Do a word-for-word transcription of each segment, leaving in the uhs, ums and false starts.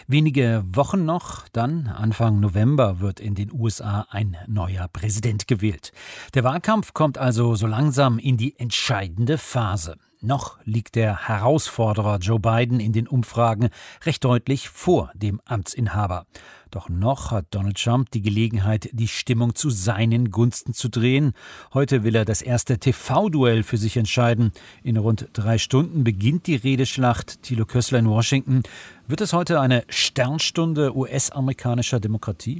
Wenige Wochen noch, dann Anfang November wird in den U S A ein neuer Präsident gewählt. Der Wahlkampf kommt also so langsam in die entscheidende Phase. Noch liegt der Herausforderer Joe Biden in den Umfragen recht deutlich vor dem Amtsinhaber. Doch noch hat Donald Trump die Gelegenheit, die Stimmung zu seinen Gunsten zu drehen. Heute will er das erste T V-Duell für sich entscheiden. In rund drei Stunden beginnt die Redeschlacht. Thilo Kössler in Washington. Wird es heute eine Sternstunde U S-amerikanischer Demokratie?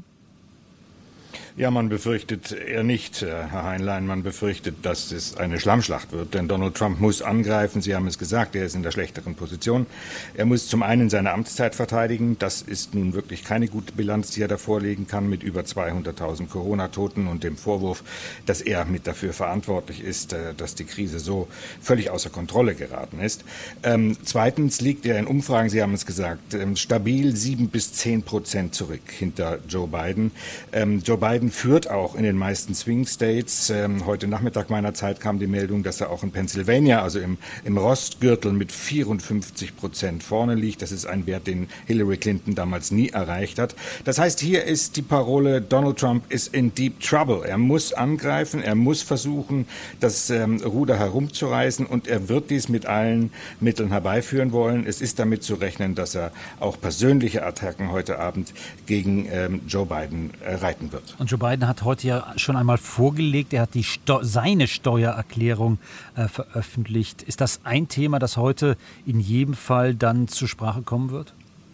Ja, man befürchtet eher nicht, Herr Heinlein, man befürchtet, dass es eine Schlammschlacht wird, denn Donald Trump muss angreifen. Sie haben es gesagt, er ist in der schlechteren Position. Er muss zum einen seine Amtszeit verteidigen. Das ist nun wirklich keine gute Bilanz, die er da vorlegen kann, mit über zweihunderttausend Corona-Toten und dem Vorwurf, dass er mit dafür verantwortlich ist, dass die Krise so völlig außer Kontrolle geraten ist. Ähm, zweitens liegt er in Umfragen, Sie haben es gesagt, stabil sieben bis zehn Prozent zurück hinter Joe Biden. Ähm, Joe Biden führt auch in den meisten Swing States. Ähm, heute Nachmittag meiner Zeit kam die Meldung, dass er auch in Pennsylvania, also im, im Rostgürtel, mit vierundfünfzig Prozent vorne liegt. Das ist ein Wert, den Hillary Clinton damals nie erreicht hat. Das heißt, hier ist die Parole, Donald Trump is in deep trouble. Er muss angreifen, er muss versuchen, das ähm, Ruder herumzureißen, und er wird dies mit allen Mitteln herbeiführen wollen. Es ist damit zu rechnen, dass er auch persönliche Attacken heute Abend gegen ähm, Joe Biden äh, reiten wird. Und Joe Biden hat heute ja schon einmal vorgelegt, er hat die Steu- seine Steuererklärung äh, veröffentlicht. Ist das ein Thema, das heute in jedem Fall dann zur Sprache kommen wird?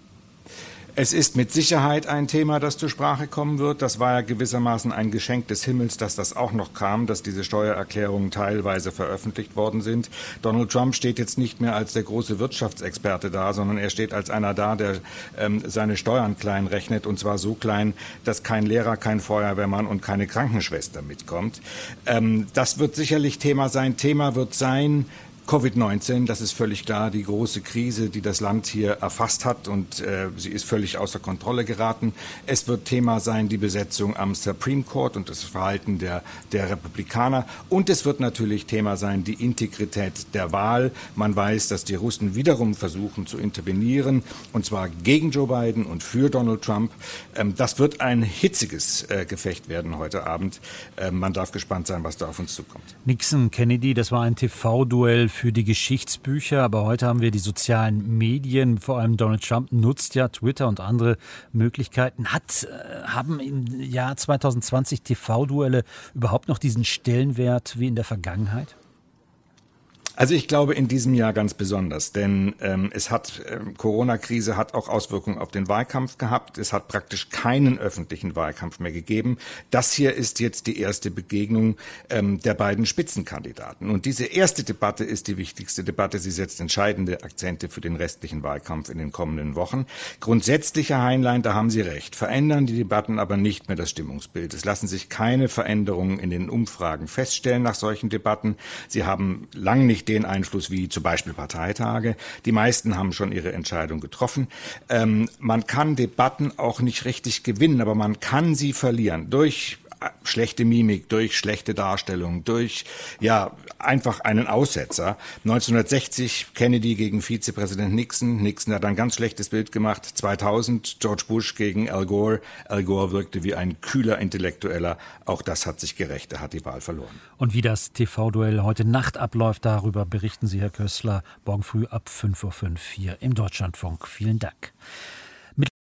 Es ist mit Sicherheit ein Thema, das zur Sprache kommen wird. Das war ja gewissermaßen ein Geschenk des Himmels, dass das auch noch kam, dass diese Steuererklärungen teilweise veröffentlicht worden sind. Donald Trump steht jetzt nicht mehr als der große Wirtschaftsexperte da, sondern er steht als einer da, der ähm, seine Steuern klein rechnet, und zwar so klein, dass kein Lehrer, kein Feuerwehrmann und keine Krankenschwester mitkommt. Ähm, das wird sicherlich Thema sein. Thema wird sein, Covid neunzehn, das ist völlig klar, die große Krise, die das Land hier erfasst hat, und äh, sie ist völlig außer Kontrolle geraten. Es wird Thema sein, die Besetzung am Supreme Court und das Verhalten der, der Republikaner. Und es wird natürlich Thema sein, die Integrität der Wahl. Man weiß, dass die Russen wiederum versuchen zu intervenieren, und zwar gegen Joe Biden und für Donald Trump. Ähm, das wird ein hitziges äh, Gefecht werden heute Abend. Ähm, man darf gespannt sein, was da auf uns zukommt. Nixon, Kennedy, das war ein T V-Duell für die Geschichtsbücher, aber heute haben wir die sozialen Medien, vor allem Donald Trump nutzt ja Twitter und andere Möglichkeiten. Hat, äh, haben im Jahr zwanzig zwanzig T V-Duelle überhaupt noch diesen Stellenwert wie in der Vergangenheit? Also ich glaube in diesem Jahr ganz besonders, denn ähm, es hat ähm, Corona-Krise hat auch Auswirkungen auf den Wahlkampf gehabt. Es hat praktisch keinen öffentlichen Wahlkampf mehr gegeben. Das hier ist jetzt die erste Begegnung ähm, der beiden Spitzenkandidaten. Und diese erste Debatte ist die wichtigste Debatte. Sie setzt entscheidende Akzente für den restlichen Wahlkampf in den kommenden Wochen. Grundsätzlich, Herr Heinlein, da haben Sie recht, verändern die Debatten aber nicht mehr das Stimmungsbild. Es lassen sich keine Veränderungen in den Umfragen feststellen nach solchen Debatten. Sie haben lang nicht den Einfluss wie zum Beispiel Parteitage. Die meisten haben schon ihre Entscheidung getroffen. Ähm, man kann Debatten auch nicht richtig gewinnen, aber man kann sie verlieren durch schlechte Mimik, durch schlechte Darstellung, durch ja einfach einen Aussetzer. neunzehnhundertsechzig Kennedy gegen Vizepräsident Nixon. Nixon hat ein ganz schlechtes Bild gemacht. zweitausend George Bush gegen Al Gore. Al Gore wirkte wie ein kühler Intellektueller. Auch das hat sich gerecht. Er hat die Wahl verloren. Und wie das T V-Duell heute Nacht abläuft, darüber berichten Sie, Herr Kössler, morgen früh ab fünf Uhr fünf hier im Deutschlandfunk. Vielen Dank.